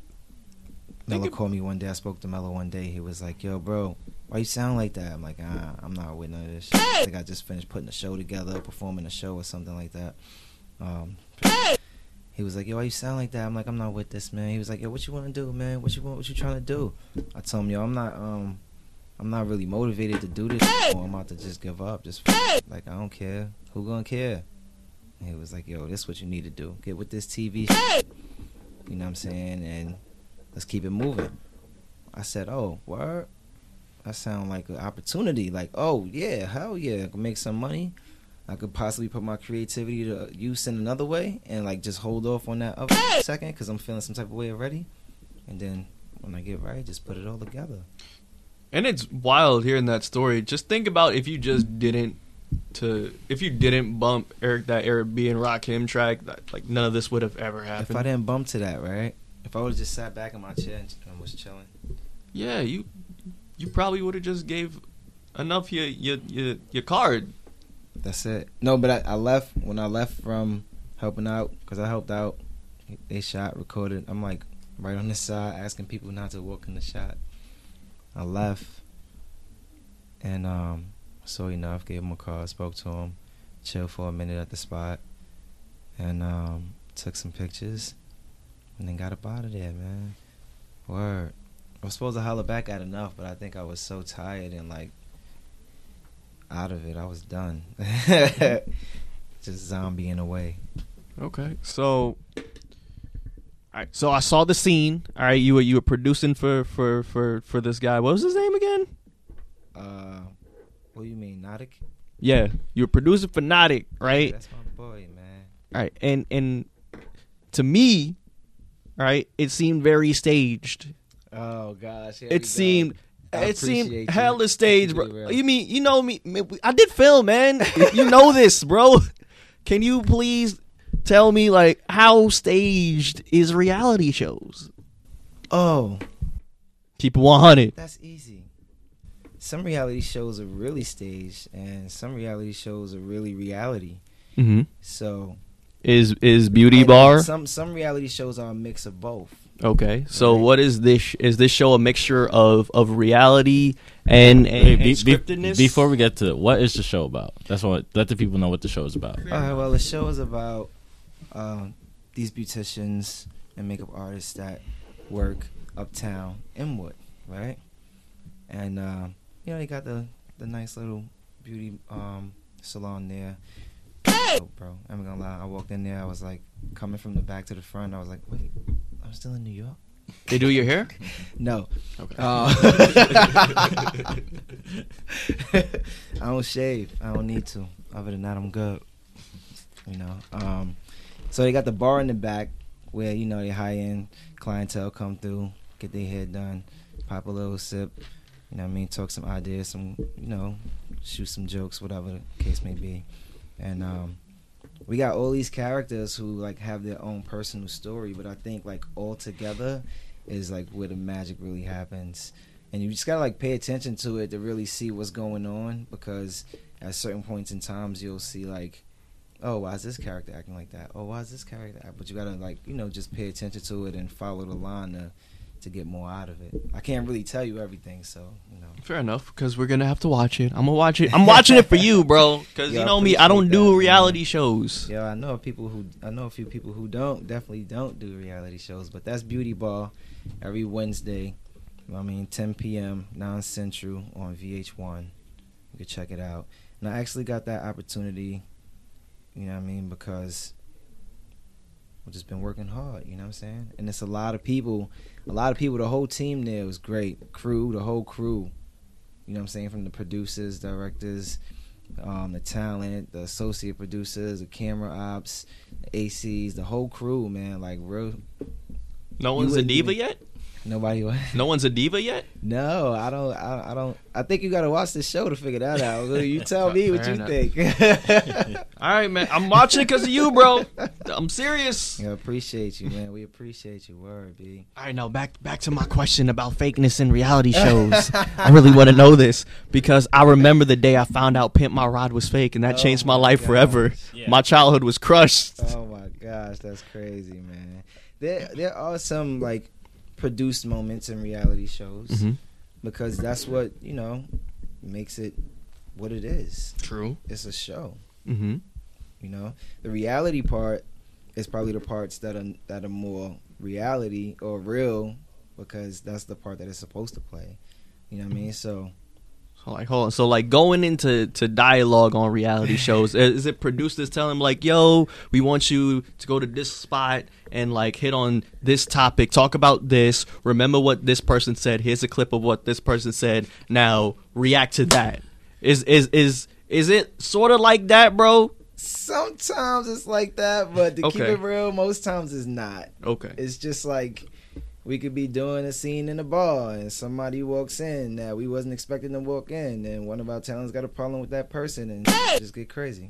Think Mello of- called me one day. I spoke to Mello one day. He was like, yo, bro, why you sound like that? I'm like, ah, I'm not with none of this shit. I think I just finished putting a show together, performing a show or something like that. Um, he was like, yo, why you sound like that? I'm like, I'm not with this, man. He was like, yo, what you want to do, man? What you want? What you trying to do? I told him, yo, I'm not, um, I'm not really motivated to do this. Or I'm about to just give up. Just like, I don't care. Who gonna care? And he was like, yo, this is what you need to do. Get with this T V shit. You know what I'm saying? And let's keep it moving. I said, oh, word? That sound like an opportunity. Like, oh, yeah, hell yeah. I could make some money. I could possibly put my creativity to use in another way and, like, just hold off on that other second because I'm feeling some type of way already. And then when I get right, just put it all together. And it's wild hearing that story. Just think about if you just didn't to if you didn't bump Eric that Eric B and Rakim track, that, like none of this would have ever happened. If I didn't bump to that, right? If I would have just sat back in my chair and and was chilling. Yeah, you you probably would have just gave enough your your your, your card. That's it. No, but I, I left when I left from helping out because I helped out. They shot, recorded. I'm like right on the side asking people not to walk in the shot. I left and um, saw enough, gave him a call, spoke to him, chilled for a minute at the spot, and um, took some pictures, and then got up out of there, man. Word. I was supposed to holler back at enough, but I think I was so tired and like out of it. I was done. Just zombieing away. Okay, so, all right. So I saw the scene. All right, you were you were producing for for for for this guy. What was his name again? Uh, what do you mean, Nautic? Yeah, you were producing for Nautic, right? That's my boy, man. All right, and and to me, right, it seemed very staged. Oh gosh, here It we go. seemed. I It seemed appreciate you. hella staged, Keep it bro. real. You mean you know me? man, I did film, man. You know this, bro. Can you please tell me like how staged is reality shows? Oh, Keep it one hundred. that's easy. Some reality shows are really staged, and some reality shows are really reality. Mm-hmm. So Is is Beauty and Bar Some some reality shows are a mix of both. okay? So Right. what is this? Is this show a mixture of of reality and, and, Wait, and be- be- scriptedness? before we get to it, what is the show about? That's what let the people know what the show is about. All right. Well, the show is about um, these beauticians and makeup artists that work uptown Inwood, right? And um, you know, they got the the nice little beauty um, salon there. Oh, bro, I'm gonna lie. I walked in there. I was like, coming from the back to the front. I was like, wait, I'm still in New York. They do your hair? No. Okay. Uh, I don't shave. I don't need to. Other than that, I'm good. You know. Um, so they got the bar in the back where, you know, the high-end clientele come through, get their hair done, pop a little sip, you know what I mean, talk some ideas, some, you know, shoot some jokes, whatever the case may be. And um, we got all these characters who, like, have their own personal story, but I think, like, all together is, like, where the magic really happens. And you just gotta, like, pay attention to it to really see what's going on, because at certain points in times you'll see, like, oh, why is this character acting like that? Oh, why is this character act? But you gotta, like, you know, just pay attention to it and follow the line to, to get more out of it. I can't really tell you everything, so, you know. Fair enough, because we're gonna have to watch it. I'm gonna watch it. I'm watching it for you, bro. Because Yo, you I know me, I don't appreciate do that, reality man. shows. Yeah, I know people who I know a few people who don't definitely don't do reality shows, but that's Beauty Ball every Wednesday. I mean, ten p.m. nine Central on V H one. You can check it out. And I actually got that opportunity, you know what I mean, because I've just been working hard, you know what I'm saying? And it's a lot of people, a lot of people, the whole team there was great. Crew, the whole crew, you know what I'm saying, from the producers, directors, um, the talent, the associate producers, the camera ops, the A Cs, the whole crew, man, like real. No You one's a wouldn't diva even- yet. Nobody was. No one's a diva yet. No, I don't. I, I don't. I think you got to watch this show to figure that out. You tell me what Fair you enough. think. All right, man. I'm watching it because of you, bro. I'm serious. Yeah, appreciate you, man. We appreciate you. Word, B. All right, now back back to my question about fakeness in reality shows. I really want to know this because I remember the day I found out Pimp My Ride was fake, and that Oh changed my my life gosh. forever. Yeah. My childhood was crushed. Oh my gosh, that's crazy, man. There, there are some like produced moments in reality shows Mm-hmm. because that's what you know makes it what it is. True. It's a show. Mm-hmm. You know, the reality part is probably the parts that are that are more reality or real because that's the part that it's supposed to play. You know what I mean? So So like, hold on. So like, going into to dialogue on reality shows, is it producers telling them like, "Yo, we want you to go to this spot and like hit on this topic, talk about this. Remember what this person said. Here's a clip of what this person said. Now react to that." Is is is is it sort of like that, bro? sometimes it's like that, but to keep Okay. it real, most times it's not. Okay. It's just like we could be doing a scene in a bar and somebody walks in that we wasn't expecting to walk in, and one of our talents got a problem with that person, and just get crazy.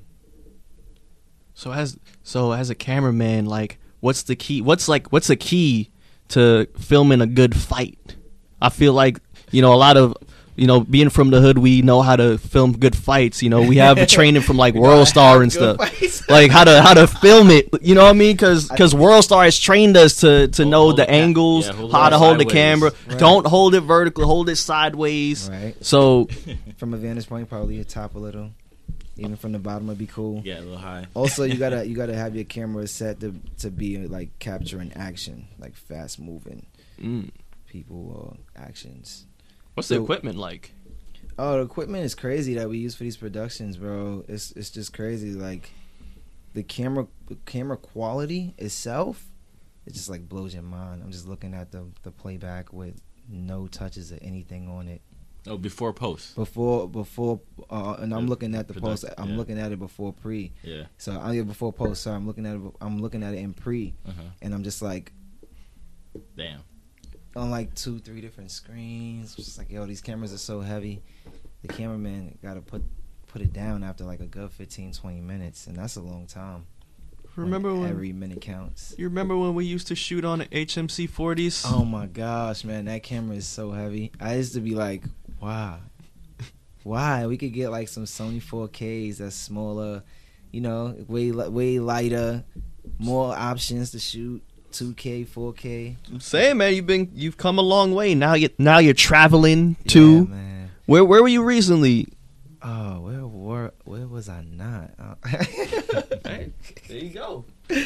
So as so as a cameraman, like, what's the key? What's like what's the key to filming a good fight? I feel like, you know, a lot of, you know, being from the hood, we know how to film good fights. You know, we have a training from like World Star and stuff, like how to how to film it. You know what I mean? Because because World Star has trained us to to Hold- know hold the the ca- angles, yeah, hold how it to hold the sideways. camera. Right. Don't hold it vertically, hold it sideways. Right. So From a vantage point, probably a top a little. Even from the bottom would be cool. Yeah, a little high. Also, you gotta you gotta have your camera set to to be like capturing action, like fast moving mm, people or actions. what's the So- equipment like? Oh, the equipment is crazy that we use for these productions, bro. It's it's just crazy. Like the camera the camera quality itself, it just like blows your mind. I'm just looking at the the playback with no touches or anything on it. Oh, before post. Before before uh, and I'm The looking at the post. product- I'm yeah. looking at it before pre. Yeah. So I'm yeah, before post. So I'm looking at it. I'm looking at it in pre, Uh-huh. and I'm just like Damn. on like two, three different screens. Just like, yo, these cameras are so heavy. The cameraman got to put put it down after like a good fifteen, twenty minutes, and that's a long time. Remember when every minute counts. you remember when we used to shoot on H M C forties? Oh my gosh, man, that camera is so heavy. I used to be like, wow, why? We could get like some Sony four Ks that's smaller, you know, way li- way lighter, more options to shoot. two K, four K. I'm saying, man, you've been you've come a long way. Now you now you're traveling to Yeah, man. where where were you recently? Oh, where were where was I not? Uh, Hey, there you go.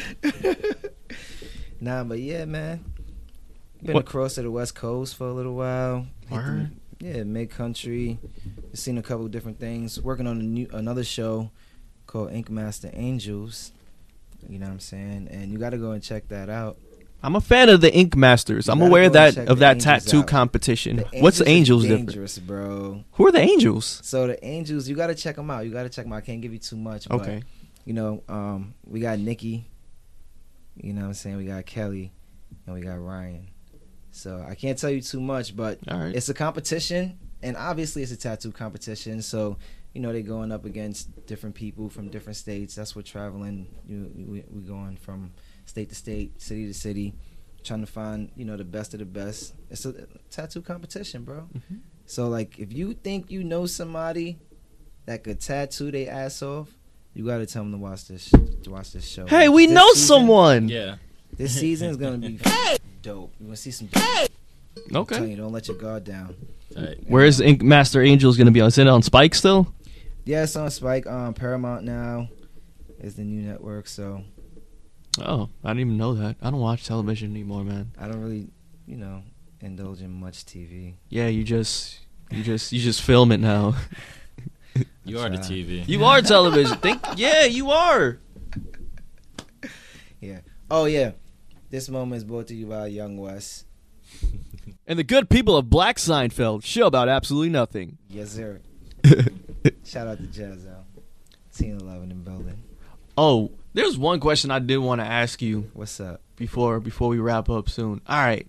nah, but yeah, man. Been What- across to the West Coast for a little while. Hit the- Word. yeah, mid country. Seen a couple different things. Working on a new another show called Ink Master Angels. You know what I'm saying? And you got to go and check that out. I'm a fan of the Ink Masters. You I'm gotta aware go of and that check of the that Angels tattoo out. competition. The What's the Angels Angels are different? dangerous, bro. Who are the Angels? So the Angels, you got to check them out. You got to check them out. I can't give you too much. But, Okay. you know, um, we got Nikki. You know what I'm saying? We got Kelly. And we got Ryan. So I can't tell you too much, but All right. it's a competition. And obviously it's a tattoo competition. So, you know, they're going up against different people from different states. That's what traveling, you we, we going from state to state, city to city, trying to find, you know, the best of the best. It's a tattoo competition, bro. Mhm. So, like, if you think you know somebody that could tattoo their ass off, you got to tell them to watch this to watch this show. Hey, we This know season- someone. Yeah. This season is going to be dope. You're going to see some dope. I'm telling Okay. you, don't let your guard down. Tight. Where is Ink Master Angels going to be on? Is it on Spike still? Yeah, it's on Spike. Um, Paramount now is the new network, so Oh, I didn't even know that. I don't watch television anymore, man. I don't really, you know, indulge in much T V. Yeah, you just you just you just film it now. You are the Try. T V. You are television. Think yeah, you are. Yeah. Oh yeah. This moment is brought to you by Young West. And the good people of Black Seinfeld, show about absolutely nothing. Yes, sir. Shout out to Jazzo. Teen eleven in building. Oh, there's one question I did want to ask you What's up? before before we wrap up soon. All right.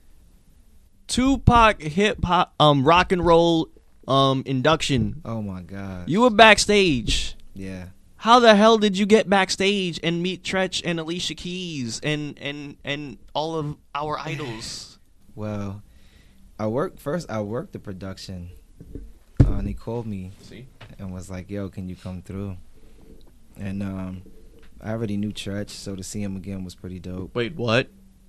Tupac hip hop um rock and roll um induction. Oh my God. You were backstage. Yeah. How the hell did you get backstage and meet Tretch and Alicia Keys and and and all of our idols? Well, I worked first. I worked the production. Uh, and they called me See? and was like, "Yo, can you come through?" And um, I already knew Tretch, so to see him again was pretty dope. Wait, what?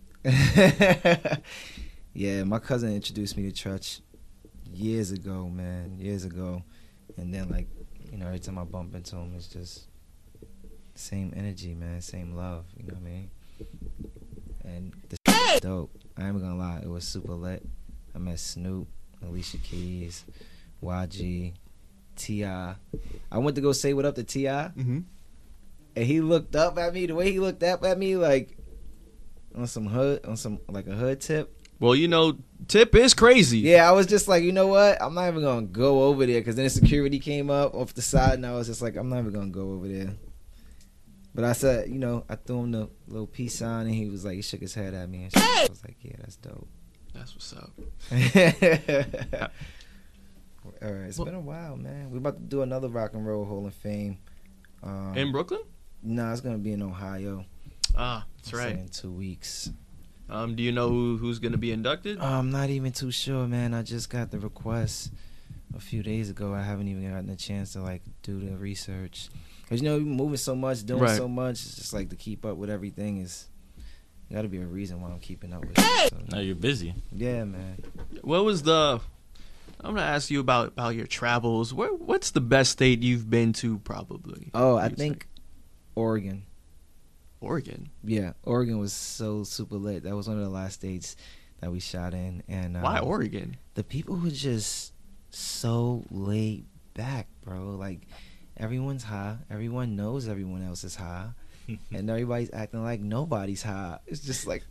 Yeah, my cousin introduced me to Tretch years ago, man, years ago. And then, like, you know, every time I bump into him, it's just same energy, man, same love. You know what I mean? And the shit was dope. I ain't gonna lie, it was super lit. I met Snoop, Alicia Keys, Y G, T I. I went to go say what up to T I, Mm-hmm. and he looked up at me. The way he looked up at me, like on some hood, on some like a hood tip. Well, you know, Tip is crazy. Yeah, I was just like, you know what? I'm not even gonna go over there because then the security came up off the side, and I was just like, I'm not even gonna go over there. But I said, you know, I threw him the little peace sign, and he was like, he shook his head at me, and shit. I was like, yeah, that's dope. That's what's up. All right, it's Well- been a while, man. We're about to do another Rock and Roll Hall of Fame. Um, In Brooklyn? no, it's gonna be in Ohio. Ah, that's So right. in two weeks. Um, do you know who who's gonna be inducted? Uh, I'm not even too sure, man. I just got the request a few days ago. I haven't even gotten a chance to like do the research. Cause you know, you're moving so much, doing Right. so much. It's just like to keep up with everything is. Got to be a reason why I'm keeping up with it. So, Now you're busy. yeah, man. What was the? I'm gonna ask you about about your travels. Where what's the best state you've been to? Probably. Oh, I You'd think Oregon. Oregon. Yeah, Oregon was so super lit. That was one of the last states that we shot in, and uh, Why Oregon? the people were just so laid back, bro. Like everyone's high. Everyone knows everyone else is high. And everybody's acting like nobody's high. It's just like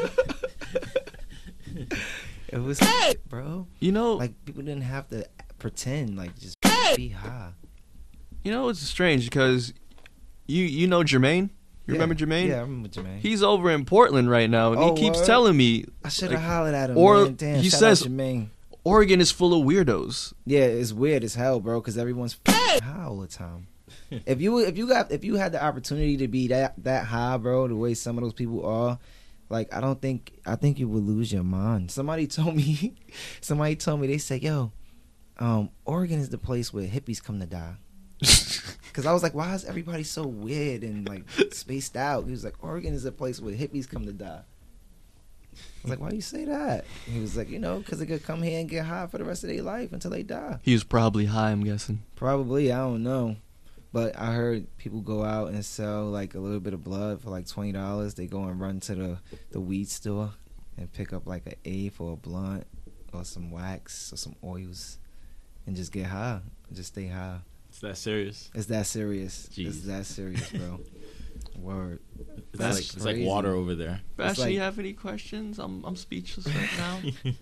it was, bro. You know, Like people didn't have to pretend, like just be high. you know, it's strange because you you know Jermaine. You Yeah. remember Jermaine? Yeah, I remember Jermaine. He's over in Portland right now, and Oh, he keeps word? telling me I should have like, hollered at him. or man. Damn, he shout says- out Jermaine. Oregon is full of weirdos. Yeah, it's weird as hell, bro, because everyone's high all the time. if you if you got if you had the opportunity to be that that high, bro, the way some of those people are, like I don't think I think you would lose your mind. Somebody told me, somebody told me they said, "Yo, um, Oregon is the place where hippies come to die." Because I was like, why is everybody so weird and like spaced out? He was like, Oregon is a place where hippies come to die. I was like, why do you say that? He was like, you know, because they could come here and get high for the rest of their life until they die. He was probably high, I'm guessing. Probably, I don't know. But I heard people go out and sell like a little bit of blood for like twenty dollars. They go and run to the, the weed store and pick up like an eighth or a blunt or some wax or some oils and just get high. Just stay high. It's that serious. It's that serious. Jeez. It's that serious, bro. Word. It's, That's like, it's like crazy. water over there. Bastion, like- you have any questions? I'm I'm speechless right now.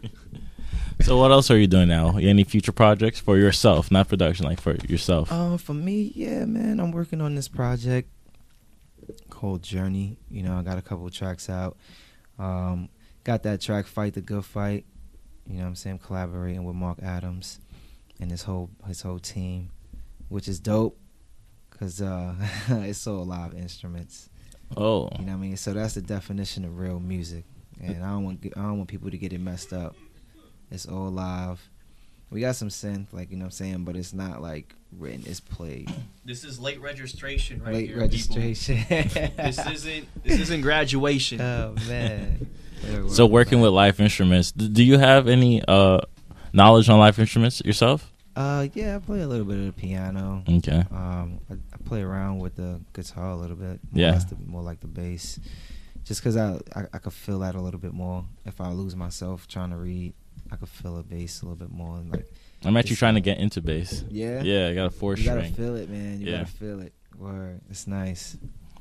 So what else are you doing now? Any future projects for yourself, not production, like for yourself? Uh, for me, yeah, man, I'm working on this project called Journey. You know, I got a couple of tracks out. Um, got that track Fight the Good Fight. You know what I'm saying? Collaborating with Mark Adams and his whole his whole team, which is dope because uh, it's all live instruments. Oh, You know what I mean? So that's the definition of real music, and I don't want I don't want people to get it messed up. It's all live. We got some synth, like you know what I'm saying, but it's not like written. It's played. This is late registration right Late here. registration. People. This isn't this isn't graduation. Oh man. so working with live instruments. D- Do you have any uh, knowledge on live instruments yourself? Uh yeah, I play a little bit of the piano. Okay. Um, I, I play around with the guitar a little bit. More Yeah. less the, more like the bass, just because I, I I could feel that a little bit more. If I lose myself trying to read, I could feel a bass a little bit more. And like I'm actually It's- trying to get into bass. yeah, Yeah, I got a four you gotta string. feel it, man. You Yeah. gotta feel it. Word, it's nice.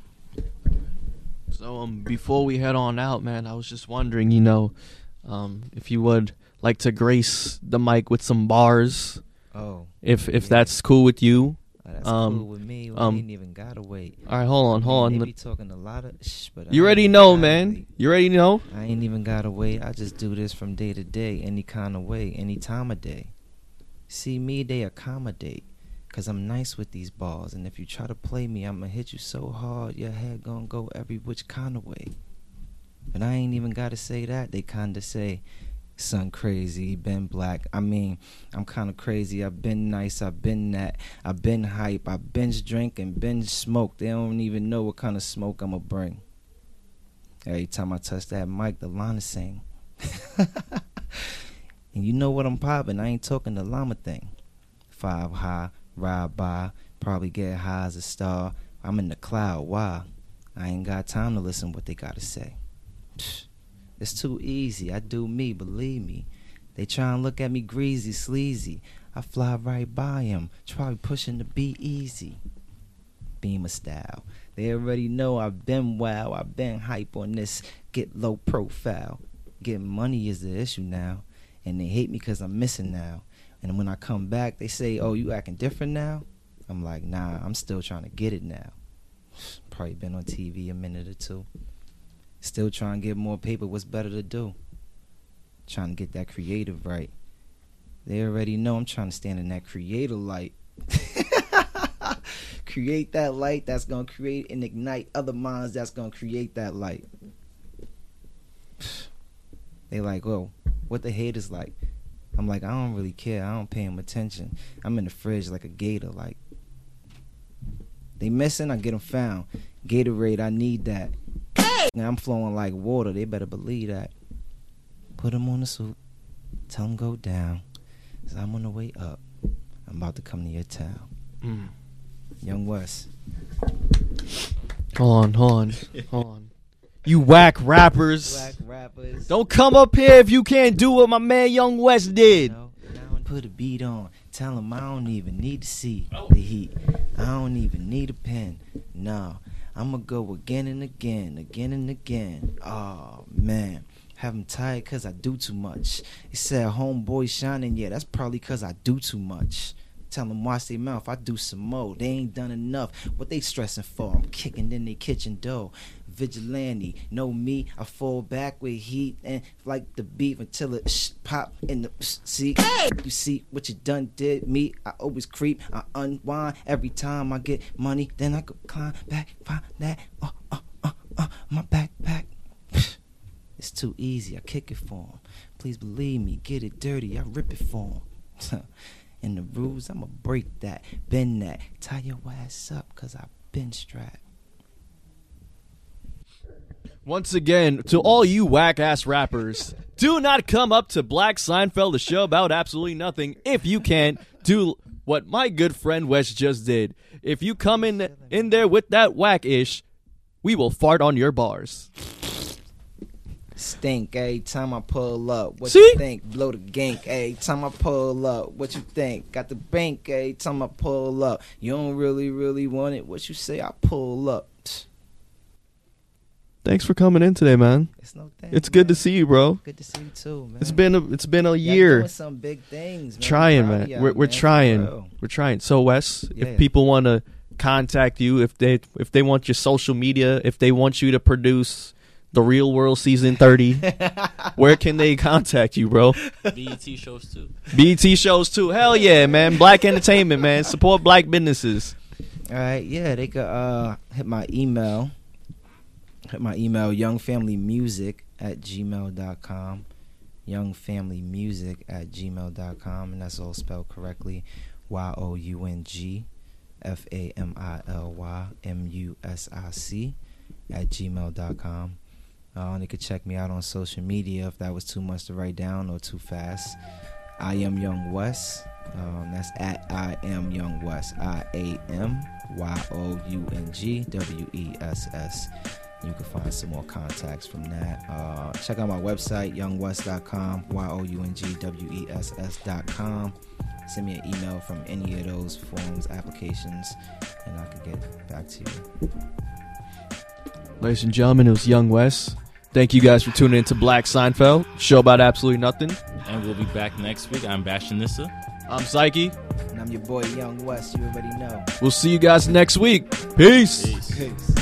So um, before we head on out, man, I was just wondering, you know, um, if you would like to grace the mic with some bars, Oh, if if Yeah. that's cool with you. uh, that's Um, cool with me. We um, ain't even gotta wait. All right, hold on, hold I mean, on. They be talking a lot of shh, but I You ain't already even know, gotta man. wait. You already know. I ain't even gotta wait. I just do this from day to day, any kind of way, any time of day. See me, they accommodate, cause I'm nice with these balls, and if you try to play me, I'ma hit you so hard, your head gonna go every which kind of way. But I ain't even gotta say that. They kinda say, son crazy, been black. I mean, I'm kinda crazy. I've been nice. I've been that. I've been hype. I've binge drink and binge smoke. They don't even know what kind of smoke I'ma bring. Every time I touch that mic, the llama sing. And you know what I'm popping. I ain't talking the llama thing. Five high, ride by, probably get high as a star. I'm in the cloud. Why? I ain't got time to listen what they gotta say. Psh, it's too easy. I do me, believe me. They try and look at me greasy, sleazy. I fly right by 'em, try pushing the beat easy. Beamer style. They already know I've been wow. I've been hype on this. Get low profile. Getting money is the issue now. And they hate me because I'm missing now. And when I come back, they say, oh, you acting different now? I'm like, nah, I'm still trying to get it now. Probably been on T V a minute or two. Still trying to get more paper. What's better to do? Trying to get that creative right. They already know I'm trying to stand in that creator light. Create that light that's going to create and ignite other minds that's going to create that light. They like, oh, what the haters like? I'm like, I don't really care. I don't pay them attention. I'm in the fridge like a gator. Like, they missing, I get them found. Gatorade, I need that. Now I'm flowing like water. They better believe that. Put them on the suit. Tell them go down. 'Cause I'm on the way up. I'm about to come to your town. Mm. Young West. Hold on, hold on, hold on. You whack rappers. Black rappers. Don't come up here if you can't do what my man Young West did. You know, nowadays, put a beat on. Tell him I don't even need to see the heat. I don't even need a pen. No, I'ma go again and again, again and again. Oh, man. Have him tired cause I do too much. He said homeboy shining, yeah, that's probably cause I do too much. Tell them watch their mouth, I do some more. They ain't done enough. What they stressing for? I'm kicking in their kitchen door. Vigilante, know me, I fall back with heat and like the beef until it sh- pop in the sh- see. You see what you done did me? I always creep, I unwind every time I get money. Then I go climb back, find that, uh, uh, uh, uh, my backpack. It's too easy, I kick it for him. Please believe me, get it dirty, I rip it for him. In the rules, I'ma break that, bend that, tie your ass up, cause I been strapped. Once again, to all you whack-ass rappers, do not come up to Black Seinfeld, a show about absolutely nothing, if you can't do what my good friend Wes just did. If you come in, in there with that whack-ish, we will fart on your bars. Stink every time I pull up. What See? you think? Blow the gank every time I pull up. What you think? Got the bank every time I pull up. You don't really, really want it. What you say? I pull up. Thanks for coming in today, man. It's no thing. It's good man. to see you, bro. Good to see you too, man. It's been a, it's been a Y'all year. doing some big things, man. Trying, Proud man. of y'all, We're we're man, for trying. real. We're trying. So, Wes, Yeah. if people want to contact you, if they if they want your social media, if they want you to produce The Real World Season thirty, where can they contact you, bro? B E T shows too. B E T shows too. Hell yeah, man. Black entertainment, man. Support black businesses. All right, yeah, they could uh, hit my email. Hit my email, youngfamilymusic at gmail dot com. youngfamilymusic at gmail dot com. And that's all spelled correctly. Y O U N G F A M I L Y M U S I C at gmail dot com. Uh, and they could check me out on social media if that was too much to write down or too fast. I am Young Wes. Um, that's at I am Young Wes. I A M Y O U N G W E S S. You can find some more contacts from that. Uh, check out my website, young west dot com, Y O U N G W E S S dot com. Send me an email from any of those forms, applications, and I can get back to you. Ladies and gentlemen, it was Young Wes. Thank you guys for tuning in to Black Seinfeld, show about absolutely nothing. And we'll be back next week. I'm Bastion Nissa. I'm Psyche. And I'm your boy, Young West. You already know. We'll see you guys next week. Peace. Peace. Peace.